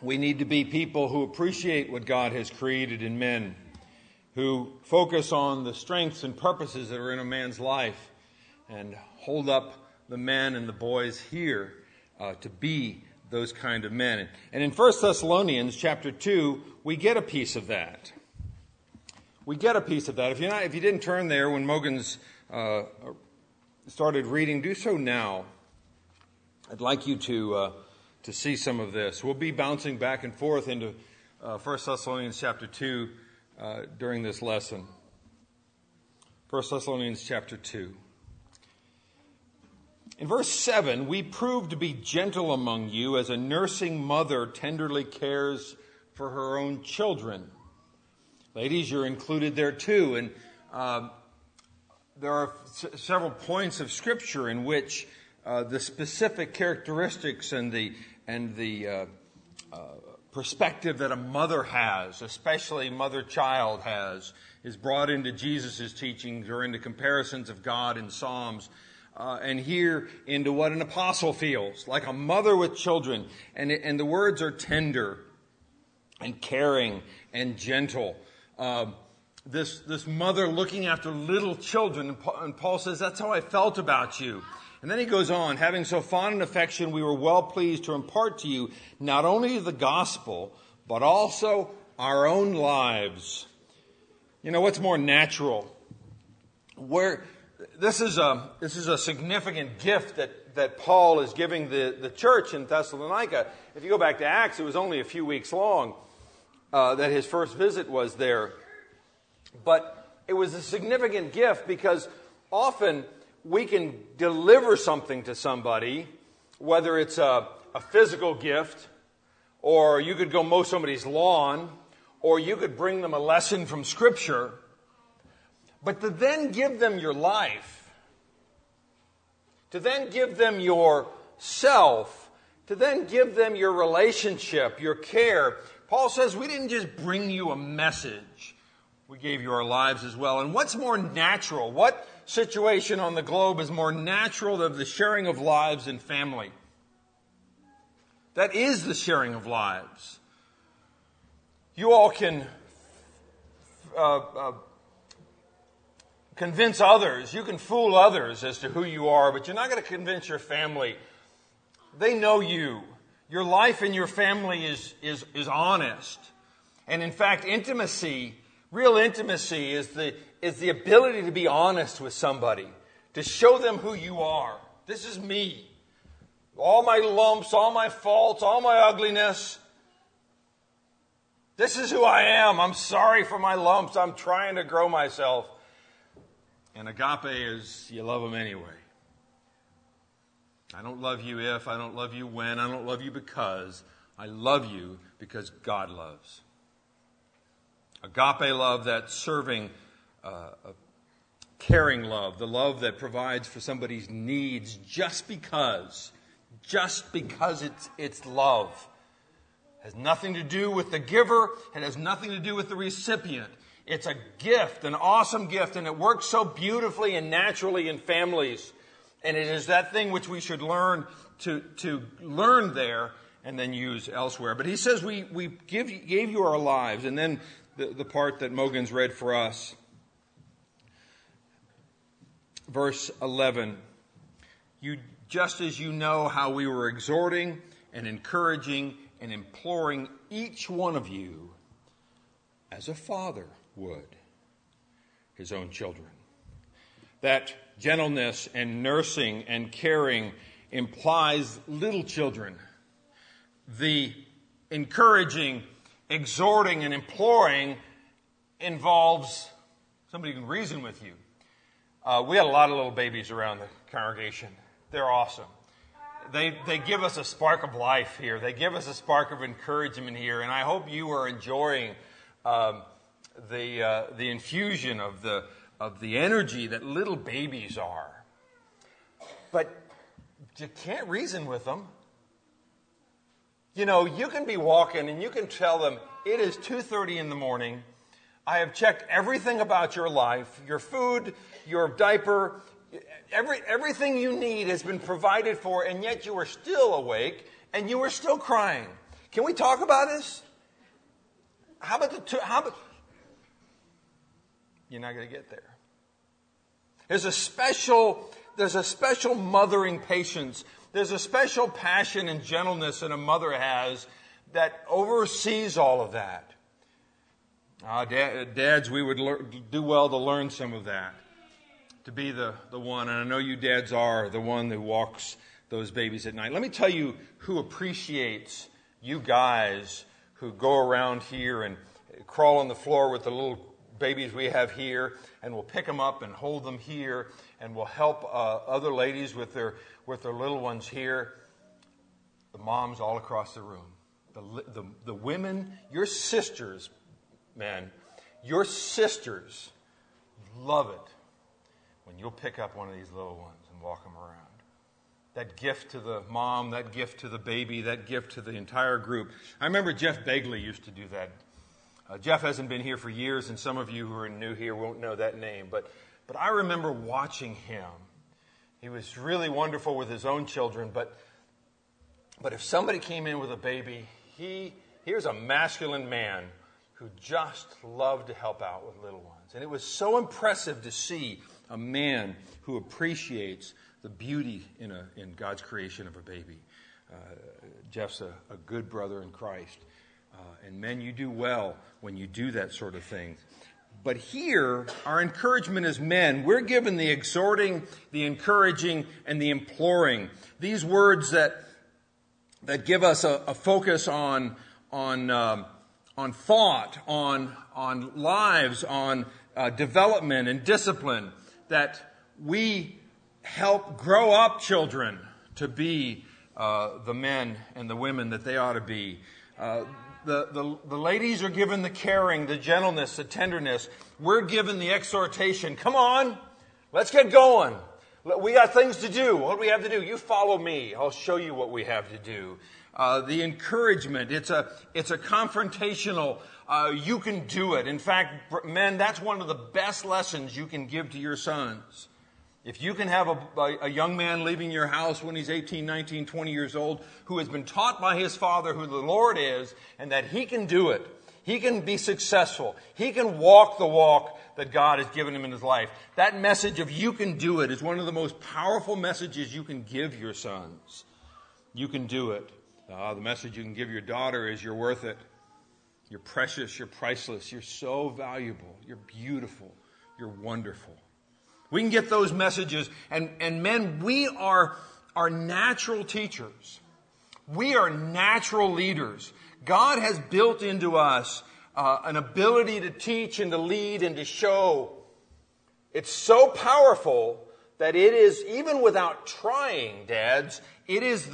We need to be people who appreciate what God has created in men, who focus on the strengths and purposes that are in a man's life, and hold up the men and the boys here to be those kind of men. And in 1 Thessalonians chapter 2, we get a piece of that. We get a piece of that. If you didn't turn there when Mogens started reading, do so now. I'd like you to see some of this. We'll be bouncing back and forth into 1 Thessalonians chapter 2 during this lesson. 1 Thessalonians chapter 2. In verse 7, we prove to be gentle among you as a nursing mother tenderly cares for her own children. Ladies, you're included there too. And there are several points of Scripture in which the specific characteristics and the perspective that a mother has, especially mother-child has, is brought into Jesus' teachings or into comparisons of God in Psalms, and here into what an apostle feels, like a mother with children. And the words are tender and caring and gentle. This mother looking after little children, and Paul says, that's how I felt about you. And then he goes on, having so fond an affection, we were well pleased to impart to you not only the gospel, but also our own lives. You know, what's more natural? This is a significant gift that Paul is giving the church in Thessalonica. If you go back to Acts, it was only a few weeks long that his first visit was there. But it was a significant gift because often we can deliver something to somebody, whether it's a physical gift, or you could go mow somebody's lawn, or you could bring them a lesson from Scripture. But to then give them your life, to then give them yourself, to then give them your relationship, your care. Paul says we didn't just bring you a message. We gave you our lives as well. And what's more natural? What situation on the globe is more natural than the sharing of lives in family? That is the sharing of lives. You all can convince others. You can fool others as to who you are, but you're not going to convince your family. They know you. Your life in your family is honest. And in fact, intimacy, real intimacy, is the ability to be honest with somebody, to show them who you are. This is me. All my lumps, all my faults, all my ugliness. This is who I am. I'm sorry for my lumps. I'm trying to grow myself. And agape is you love them anyway. I don't love you if, I don't love you when, I don't love you because. I love you because God loves. Agape love, that serving, caring love, the love that provides for somebody's needs just because it's love. It has nothing to do with the giver. It has nothing to do with the recipient. It's a gift, an awesome gift, and it works so beautifully and naturally in families. And it is that thing which we should learn to learn there and then use elsewhere. But he says we gave you our lives. And then the part that Mogens read for us. Verse 11. Just as you know how we were exhorting and encouraging and imploring each one of you as a father would his own children. That gentleness and nursing and caring implies little children. The encouraging, exhorting, and imploring involves somebody who can reason with you. We had a lot of little babies around the congregation. They're awesome. They give us a spark of life here. They give us a spark of encouragement here. And I hope you are enjoying the infusion of the energy that little babies are. But you can't reason with them. You know, you can be walking and you can tell them, it is 2:30 in the morning. I have checked everything about your life, your food, your diaper, everything you need has been provided for, and yet you are still awake and you are still crying. Can we talk about this? How about you're not going to get there. There's a special mothering patience. There's a special passion and gentleness that a mother has that oversees all of that. Dads, we would do well to learn some of that. To be the one, and I know you dads are, the one who walks those babies at night. Let me tell you who appreciates you guys who go around here and crawl on the floor with the little babies we have here, and we'll pick them up and hold them here, and we'll help other ladies with their little ones here. The moms all across the room. The women, your sisters, man, your sisters love it when you'll pick up one of these little ones and walk them around. That gift to the mom, that gift to the baby, that gift to the entire group. I remember Jeff Begley used to do that. Jeff hasn't been here for years, and some of you who are new here won't know that name. But I remember watching him. He was really wonderful with his own children, but if somebody came in with a baby, here's a masculine man who just loved to help out with little ones. And it was so impressive to see a man who appreciates the beauty in God's creation of a baby. Jeff's a good brother in Christ. And men, you do well when you do that sort of thing. But here, our encouragement as men, we're given the exhorting, the encouraging, and the imploring. These words that give us a focus on thought, on lives, on development and discipline, that we help grow up children to be the men and the women that they ought to be. The ladies are given the caring, the gentleness, the tenderness. We're given the exhortation. Come on, let's get going. We got things to do. What do we have to do? You follow me. I'll show you what we have to do. The encouragement. It's a confrontational. You can do it. In fact, men, that's one of the best lessons you can give to your sons. If you can have a young man leaving your house when he's 18, 19, 20 years old who has been taught by his father who the Lord is and that he can do it, he can be successful, he can walk the walk that God has given him in his life. That message of you can do it is one of the most powerful messages you can give your sons. You can do it. The message you can give your daughter is you're worth it. You're precious, you're priceless, you're so valuable, you're beautiful, you're wonderful. We can get those messages. And men, we are natural teachers. We are natural leaders. God has built into us an ability to teach and to lead and to show. It's so powerful that it is, even without trying, dads, it is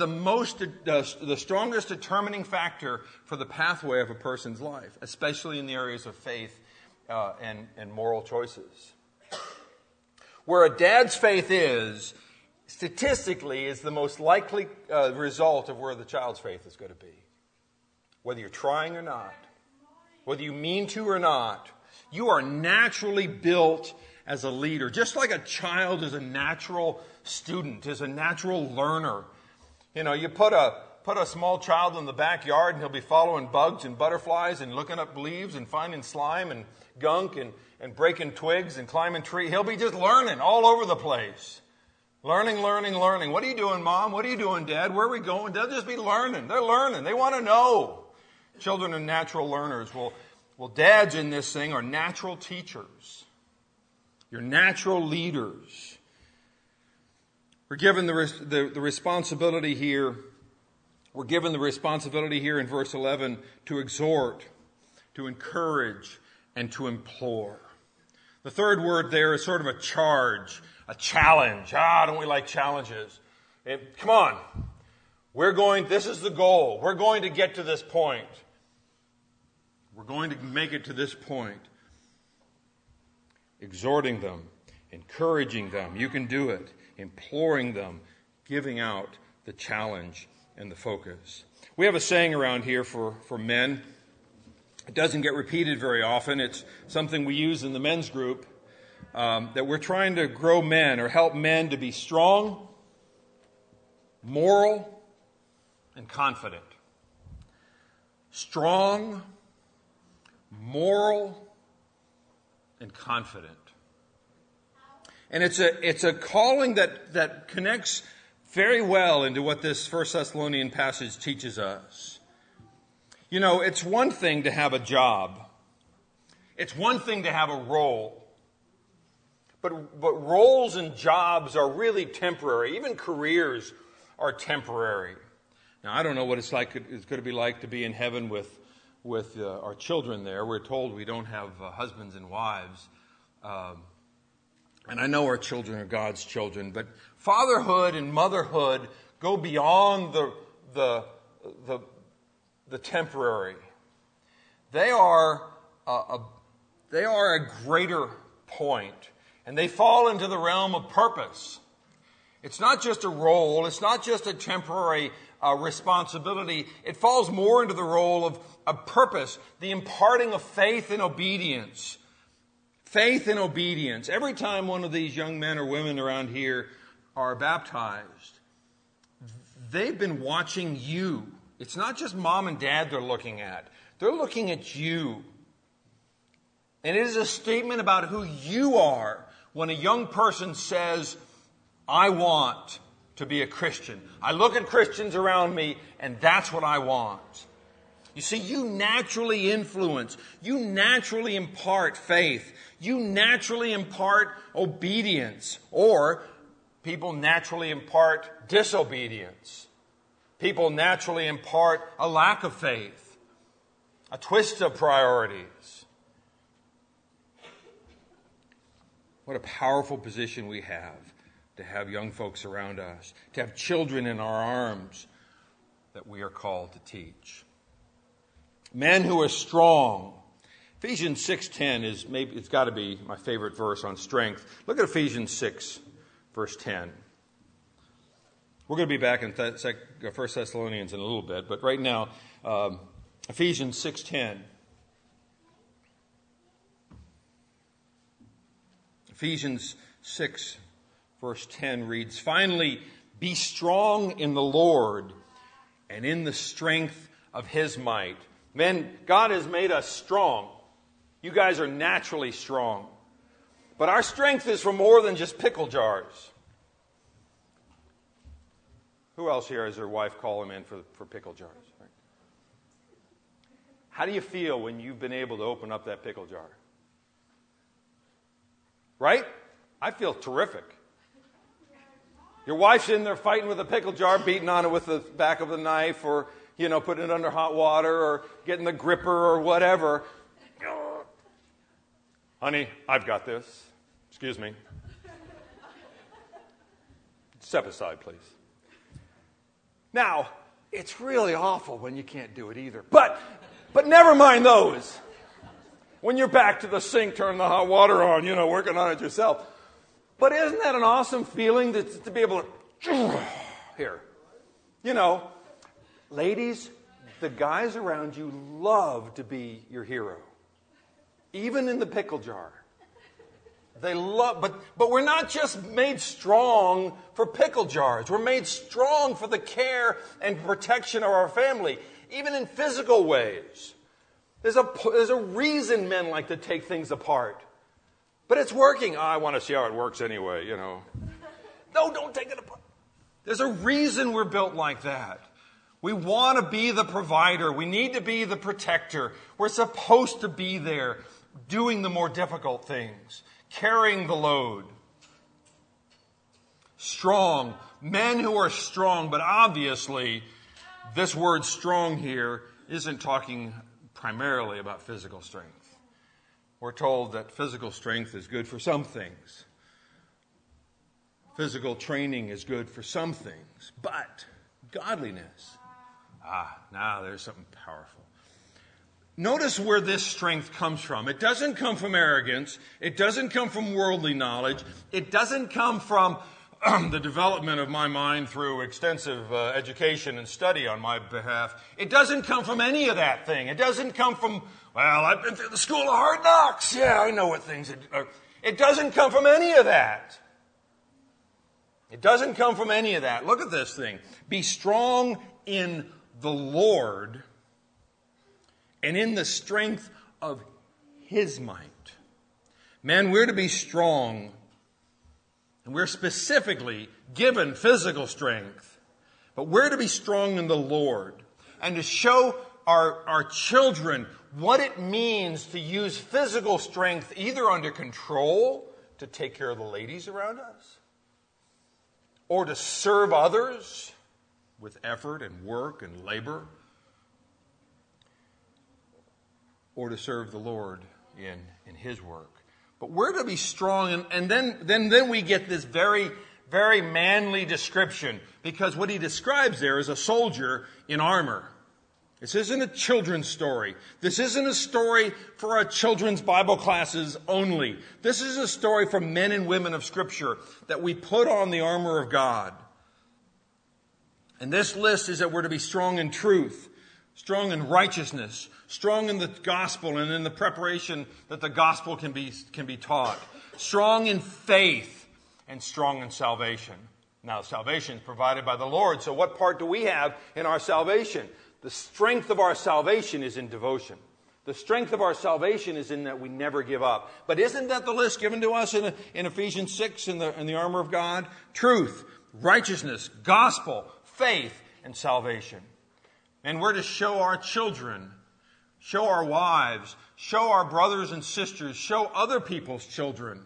the strongest determining factor for the pathway of a person's life, especially in the areas of faith and moral choices. Where a dad's faith is, statistically, is the most likely result of where the child's faith is going to be. Whether you're trying or not, whether you mean to or not, you are naturally built as a leader. Just like a child is a natural student, is a natural learner. You know, you put a small child in the backyard and he'll be following bugs and butterflies and looking up leaves and finding slime and gunk and breaking twigs and climbing trees. He'll be just learning all over the place. Learning. What are you doing, Mom? What are you doing, Dad? Where are we going? They'll just be learning. They're learning. They want to know. Children are natural learners. Well, dads in this thing are natural teachers. You're natural leaders. We're given the responsibility here. We're given the responsibility here in verse 11 to exhort, to encourage, and to implore. The third word there is sort of a charge, a challenge. Don't we like challenges? Come on. This is the goal. We're going to get to this point. We're going to make it to this point. Exhorting them, encouraging them. You can do it. Imploring them, giving out the challenge and the focus. We have a saying around here for men. It doesn't get repeated very often. It's something we use in the men's group, that we're trying to grow men or help men to be strong, moral, and confident. strong, moral, and confident. And it's a calling that connects very well into what this 1 Thessalonian passage teaches us. You know, it's one thing to have a job. It's one thing to have a role. But roles and jobs are really temporary. Even careers are temporary. Now, I don't know what it's going to be like to be in heaven with our children there. We're told we don't have husbands and wives. And I know our children are God's children. But fatherhood and motherhood go beyond the temporary. They are a greater point. And they fall into the realm of purpose. It's not just a role. It's not just a temporary responsibility. It falls more into the role of a purpose, the imparting of faith and obedience. Faith and obedience. Every time one of these young men or women around here are baptized, they've been watching you. It's not just mom and dad they're looking at. They're looking at you. And it is a statement about who you are when a young person says, I want to be a Christian. I look at Christians around me, and that's what I want. You see, you naturally influence. You naturally impart faith. You naturally impart obedience. Or people naturally impart disobedience. People naturally impart a lack of faith, a twist of priorities. What a powerful position we have to have young folks around us, to have children in our arms that we are called to teach. Men who are strong. Ephesians 6:10 is maybe, it's got to be my favorite verse on strength. Look at Ephesians 6, verse 10. We're going to be back in 1 Thessalonians in a little bit, but right now, Ephesians 6:10. Ephesians 6, verse 10 reads, Finally, be strong in the Lord and in the strength of His might. Men, God has made us strong. You guys are naturally strong. But our strength is for more than just pickle jars. Who else here has their wife call him in for pickle jars? Right? How do you feel when you've been able to open up that pickle jar? Right? I feel terrific. Your wife's in there fighting with a pickle jar, beating on it with the back of the knife, or, putting it under hot water, or getting the gripper, or whatever. Honey, I've got this. Excuse me. Step aside, please. Now, it's really awful when you can't do it either. But never mind those. When you're back to the sink, turning the hot water on, working on it yourself. But isn't that an awesome feeling to be able to, here. Ladies, the guys around you love to be your hero. Even in the pickle jar. They love, but we're not just made strong for pickle jars. We're made strong for the care and protection of our family, even in physical ways. There's a reason men like to take things apart. But it's working. I want to see how it works anyway, No, don't take it apart. There's a reason we're built like that. We want to be the provider. We need to be the protector. We're supposed to be there doing the more difficult things, carrying the load. Strong. Men who are strong, but obviously this word strong here isn't talking primarily about physical strength. We're told that physical strength is good for some things. Physical training is good for some things. But godliness, now there's something powerful. Notice where this strength comes from. It doesn't come from arrogance. It doesn't come from worldly knowledge. It doesn't come from the development of my mind through extensive education and study on my behalf. It doesn't come from any of that thing. It doesn't come from, I've been through the school of hard knocks. Yeah, I know what things are. It doesn't come from any of that. It doesn't come from any of that. Look at this thing. Be strong in the Lord and in the strength of His might. Men, we're to be strong, and we're specifically given physical strength, but we're to be strong in the Lord and to show our children what it means to use physical strength either under control to take care of the ladies around us or to serve others with effort and work and labor, or to serve the Lord in His work. But we're to be strong, and then we get this very, very manly description, because what he describes there is a soldier in armor. This isn't a children's story. This isn't a story for our children's Bible classes only. This is a story for men and women of Scripture that we put on the armor of God. And this list is that we're to be strong in truth, strong in righteousness, strong in the gospel and in the preparation that the gospel can be taught, strong in faith, and strong in salvation. Now, salvation is provided by the Lord, so what part do we have in our salvation? The strength of our salvation is in devotion. The strength of our salvation is in that we never give up. But isn't that the list given to us in Ephesians 6 in the armor of God? Truth, righteousness, gospel, faith, and salvation. And we're to show our children, show our wives, show our brothers and sisters, show other people's children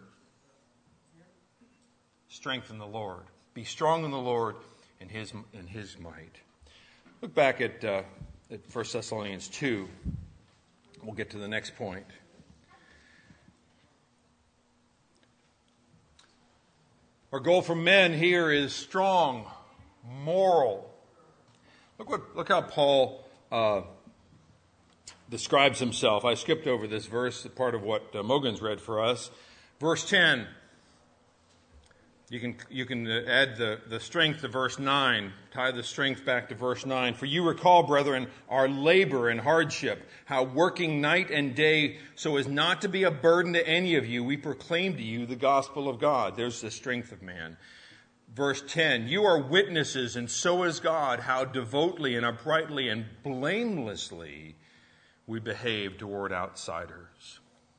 strength in the Lord. Be strong in the Lord and His might. Look back at 1 Thessalonians 2. We'll get to the next point. Our goal for men here is strong, moral. Look how Paul describes himself. I skipped over this verse, part of what Mogan's read for us. Verse 10. You can add the strength to verse 9, tie the strength back to verse 9. For you recall, brethren, our labor and hardship, how working night and day so as not to be a burden to any of you, we proclaim to you the gospel of God. There's the strength of man. Verse 10, you are witnesses, and so is God, how devotedly and uprightly and blamelessly we behave toward outsiders.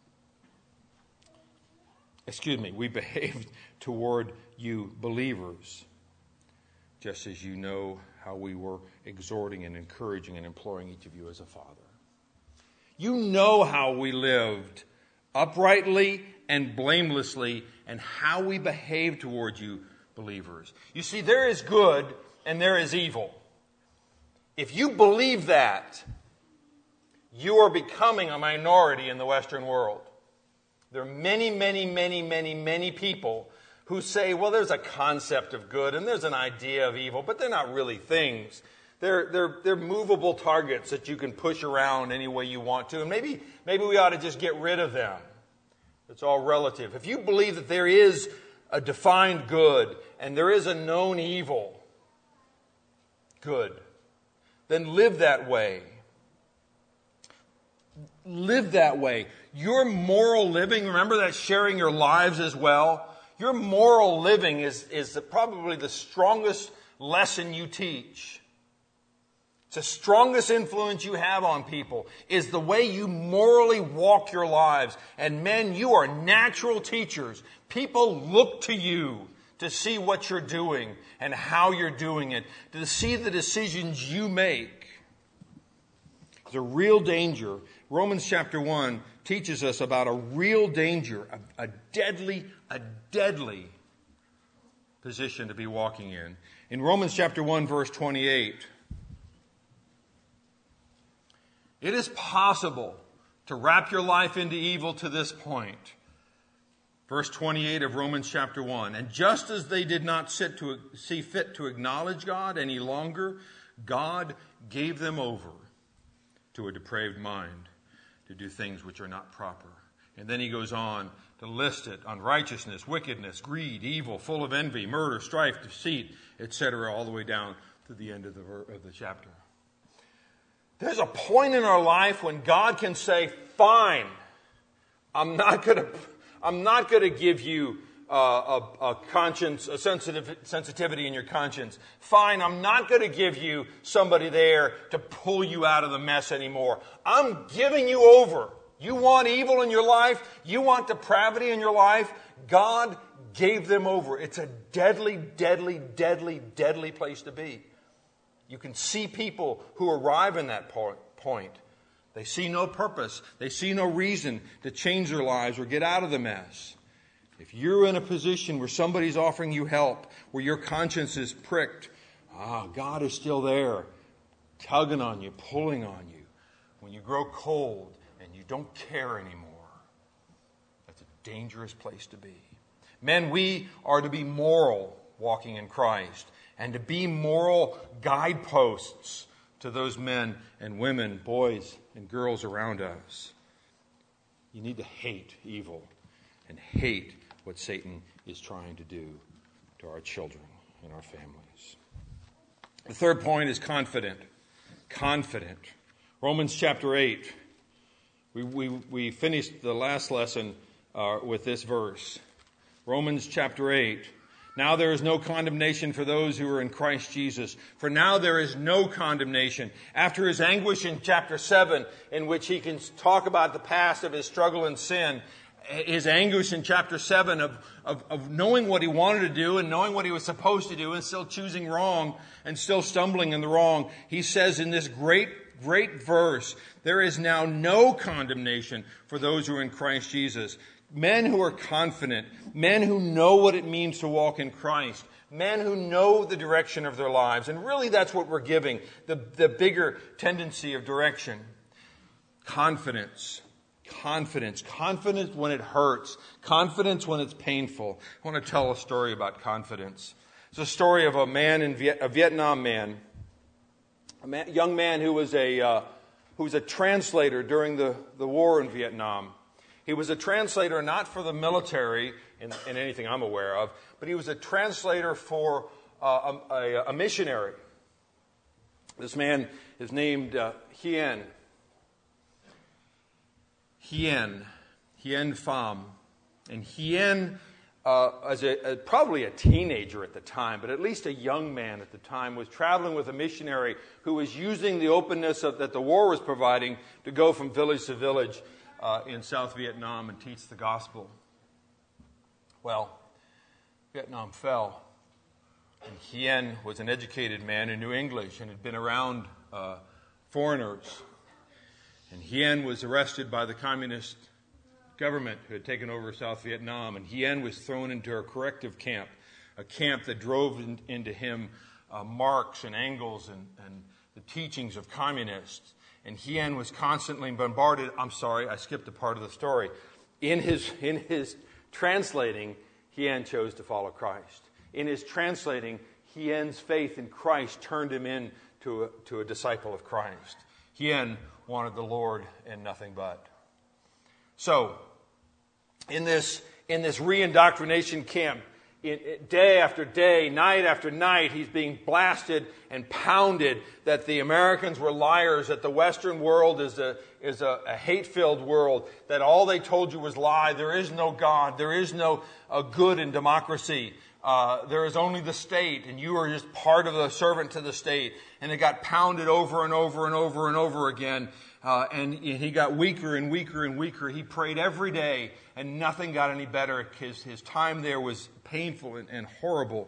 We behaved toward you believers, just as you know how we were exhorting and encouraging and imploring each of you as a father. You know how we lived uprightly and blamelessly and how we behaved toward you believers. You see, there is good and there is evil. If you believe that, you are becoming a minority in the Western world. There are many people who say, well, there's a concept of good and there's an idea of evil, but they're not really things. They're movable targets that you can push around any way you want to, and maybe we ought to just get rid of them. It's all relative. If you believe that there is a defined good and there is a known evil, good, then live that way. Live that way. Your moral living, remember that sharing your lives as well? Your moral living is probably the strongest lesson you teach. It's the strongest influence you have on people, is the way you morally walk your lives. And men, you are natural teachers. People look to you to see what you're doing and how you're doing it, to see the decisions you make. There's a real danger. Romans chapter 1 teaches us about a real danger, a deadly position to be walking in. In Romans chapter 1, verse 28, it is possible to wrap your life into evil to this point. Verse 28 of Romans chapter 1, and just as they did not see fit to acknowledge God any longer, God gave them over to a depraved mind to do things which are not proper. And then he goes on to list it: unrighteousness, wickedness, greed, evil, full of envy, murder, strife, deceit, etc., all the way down to the end of the chapter. There's a point in our life when God can say, fine, I'm not going to give you a conscience, a sensitivity in your conscience. Fine, I'm not going to give you somebody there to pull you out of the mess anymore. I'm giving you over. You want evil in your life? You want depravity in your life? God gave them over. It's a deadly, deadly, deadly, deadly place to be. You can see people who arrive in that point. They see no purpose. They see no reason to change their lives or get out of the mess. If you're in a position where somebody's offering you help, where your conscience is pricked, God is still there, tugging on you, pulling on you. When you grow cold and you don't care anymore, that's a dangerous place to be. Men, we are to be moral walking in Christ and to be moral guideposts to those men and women, boys and girls around us. You need to hate evil and hate what Satan is trying to do to our children and our families. The third point is confident. Confident. Romans chapter 8. We finished the last lesson with this verse. Romans chapter 8. Now there is no condemnation for those who are in Christ Jesus. For now there is no condemnation. After his anguish in chapter 7, in which he can talk about the past of his struggle in sin, his anguish in chapter 7 of knowing what he wanted to do and knowing what he was supposed to do and still choosing wrong and still stumbling in the wrong, he says in this great verse, there is now no condemnation for those who are in Christ Jesus. Men who are confident, men who know what it means to walk in Christ, men who know the direction of their lives. And really that's what we're giving, the bigger tendency of direction. Confidence. Confidence. Confidence when it hurts. Confidence when it's painful. I want to tell a story about confidence. It's a story of a man, a Vietnam man, young man who was a translator during the war in Vietnam. He was a translator not for the military in anything I'm aware of, but he was a translator for a missionary. This man is named Hien Pham. And Hien, as probably a teenager at the time, but at least a young man at the time, was traveling with a missionary who was using the openness that the war was providing to go from village to village in South Vietnam and teach the gospel. Well, Vietnam fell, and Hien was an educated man who knew English and had been around foreigners. And Hien was arrested by the communist government who had taken over South Vietnam, and Hien was thrown into a corrective camp, a camp that drove into him Marx and Engels and the teachings of communists. And Hien was constantly bombarded. I'm sorry, I skipped a part of the story. In his translating, Hien chose to follow Christ. In his translating, Hien's faith in Christ turned him into a disciple of Christ. Hien wanted the Lord and nothing but. So, in this re-indoctrination camp, day after day, night after night, he's being blasted and pounded that the Americans were liars, that the Western world is a hate-filled world, that all they told you was lie. There is no God. There is no good in democracy. There is only the state, and you are just part of the servant to the state. And it got pounded over and over and over and over again. And he got weaker and weaker and weaker. He prayed every day, and nothing got any better. His time there was painful and horrible.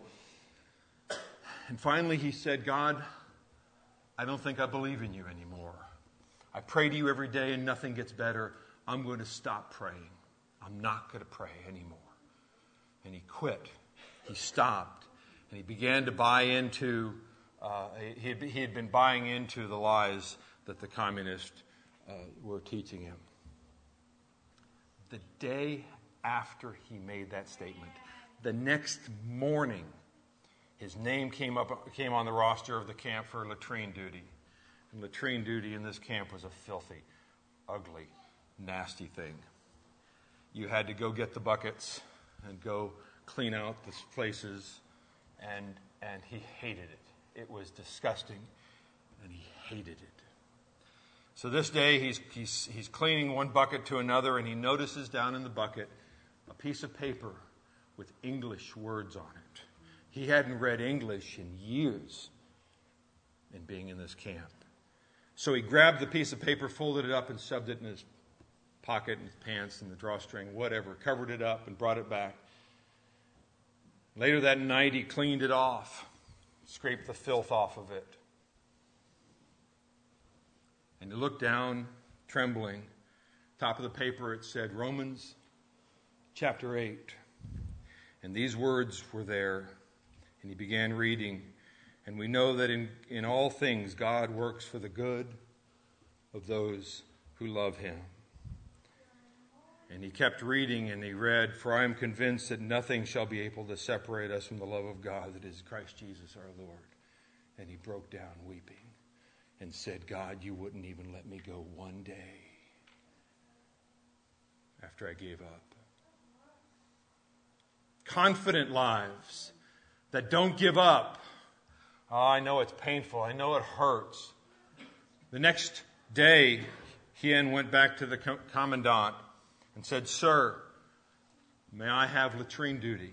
And finally he said, God, I don't think I believe in you anymore. I pray to you every day and nothing gets better. I'm going to stop praying. I'm not going to pray anymore. And he quit. He stopped. And he began to buy into, he had been buying into the lies that the communists were teaching him. The day after he made that statement, the next morning, his name came on the roster of the camp for latrine duty. And latrine duty in this camp was a filthy, ugly, nasty thing. You had to go get the buckets and go clean out the places, and he hated it. It was disgusting, and he hated it. So this day he's cleaning one bucket to another, and he notices down in the bucket a piece of paper with English words on it. He hadn't read English in years in being in this camp. So he grabbed the piece of paper, folded it up, and shoved it in his pocket, in his pants, in the drawstring, whatever, covered it up and brought it back. Later that night, he cleaned it off, scraped the filth off of it. And he looked down, trembling. Top of the paper, it said, Romans chapter 8. And these words were there. And he began reading. And we know that in all things, God works for the good of those who love him. And he kept reading, and he read, For I am convinced that nothing shall be able to separate us from the love of God that is Christ Jesus our Lord. And he broke down weeping and said, God, you wouldn't even let me go one day after I gave up. Confident lives that don't give up. Oh, I know it's painful. I know it hurts. The next day, Hien went back to the commandant and said, Sir, may I have latrine duty?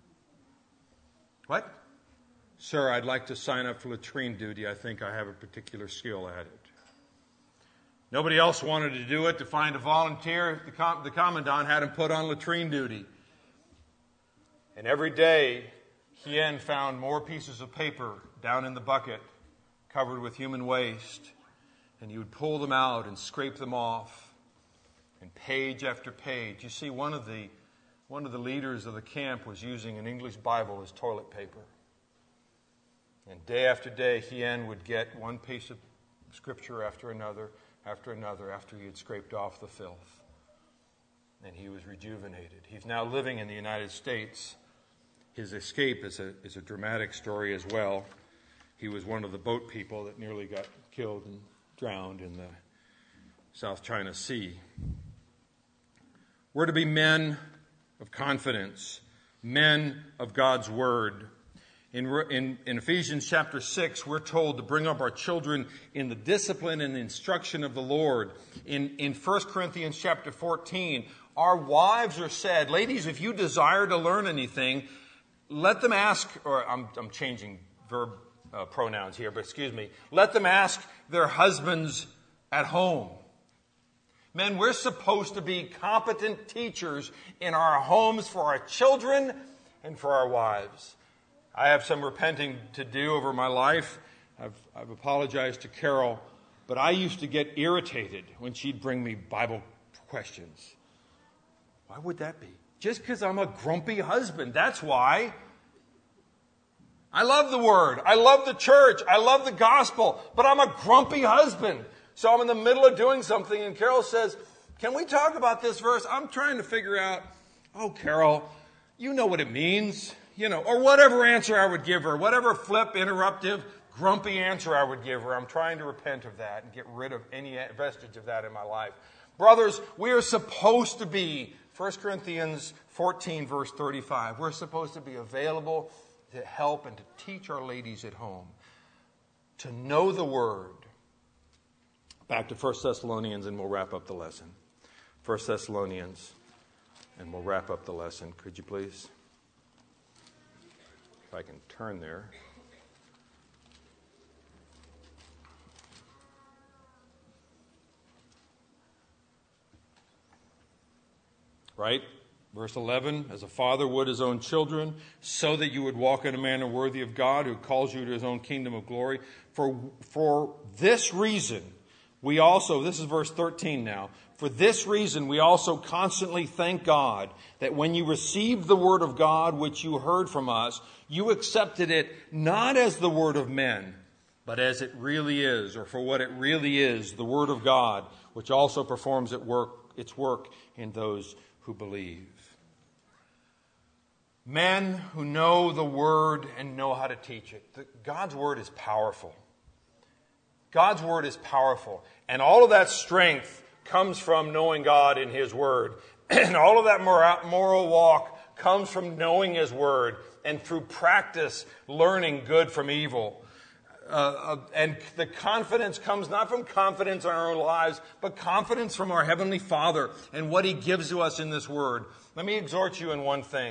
What? Sir, I'd like to sign up for latrine duty. I think I have a particular skill at it. Nobody else wanted to do it. To find a volunteer, the commandant had him put on latrine duty. And every day, Hien found more pieces of paper down in the bucket covered with human waste. And he would pull them out and scrape them off. And page after page. You see, one of the leaders of the camp was using an English Bible as toilet paper. And day after day, Hien would get one piece of scripture after another, after he had scraped off the filth. And he was rejuvenated. He's now living in the United States. His escape is a dramatic story as well. He was one of the boat people that nearly got killed and drowned in the South China Sea. We're to be men of confidence, men of God's Word. In Ephesians chapter 6, we're told to bring up our children in the discipline and instruction of the Lord. In 1 Corinthians chapter 14, our wives are said, ladies, if you desire to learn anything, let them ask, or I'm changing verb pronouns here, but excuse me, let them ask their husbands at home. Men, we're supposed to be competent teachers in our homes for our children and for our wives. I have some repenting to do over my life. I've apologized to Carol, but I used to get irritated when she'd bring me Bible questions. Why would that be? Just because I'm a grumpy husband. That's why. I love the Word. I love the church. I love the gospel. But I'm a grumpy husband. So I'm in the middle of doing something, and Carol says, can we talk about this verse? I'm trying to figure out, oh, Carol, you know what it means. Or whatever answer I would give her, whatever flip, interruptive, grumpy answer I would give her. I'm trying to repent of that and get rid of any vestige of that in my life. Brothers, we are supposed to be, 1 Corinthians 14, verse 35, we're supposed to be available to help and to teach our ladies at home to know the Word. Back to 1 Thessalonians and we'll wrap up the lesson. 1 Thessalonians and we'll wrap up the lesson. Could you please? If I can turn there. Right? Verse 11, as a father would his own children, so that you would walk in a manner worthy of God who calls you to his own kingdom of glory. For this reason, we also, this is verse 13 now, for this reason we also constantly thank God that when you received the word of God which you heard from us, you accepted it not as the word of men, but as it really is, or for what it really is, the word of God, which also performs its work in those who believe. Men who know the Word and know how to teach it. God's Word is powerful. God's Word is powerful. And all of that strength comes from knowing God in His Word. And all of that moral walk comes from knowing His Word and through practice learning good from evil. And the confidence comes not from confidence in our own lives, but confidence from our Heavenly Father and what He gives to us in this Word. Let me exhort you in one thing.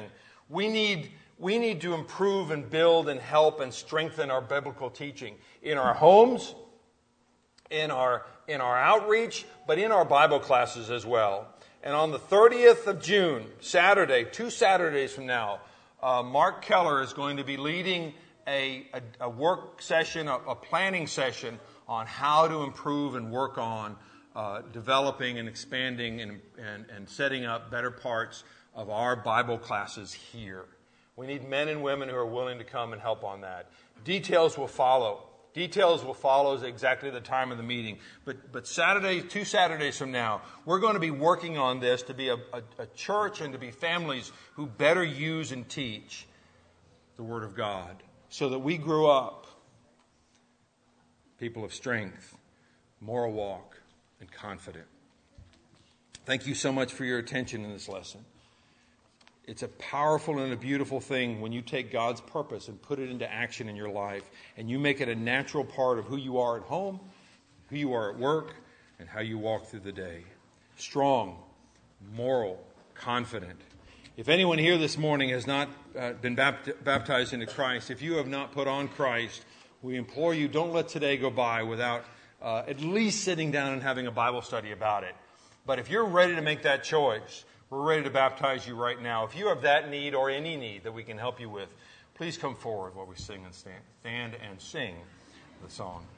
We need to improve and build and help and strengthen our biblical teaching in our homes, in our outreach, but in our Bible classes as well. And on the 30th of June, Saturday, 2 Saturdays from now, Mark Keller is going to be leading a work session, a planning session on how to improve and work on developing and expanding and setting up better parts of our Bible classes here. We need men and women who are willing to come and help on that. Details will follow. Details will follow exactly the time of the meeting. But Saturday, 2 Saturdays from now, we're going to be working on this to be a church and to be families who better use and teach the Word of God so that we grow up people of strength, moral walk, and confident. Thank you so much for your attention in this lesson. It's a powerful and a beautiful thing when you take God's purpose and put it into action in your life, and you make it a natural part of who you are at home, who you are at work, and how you walk through the day. Strong, moral, confident. If anyone here this morning has not been baptized into Christ, if you have not put on Christ, we implore you, don't let today go by without at least sitting down and having a Bible study about it. But if you're ready to make that choice, we're ready to baptize you right now. If you have that need or any need that we can help you with, please come forward while we sing and stand and sing the song.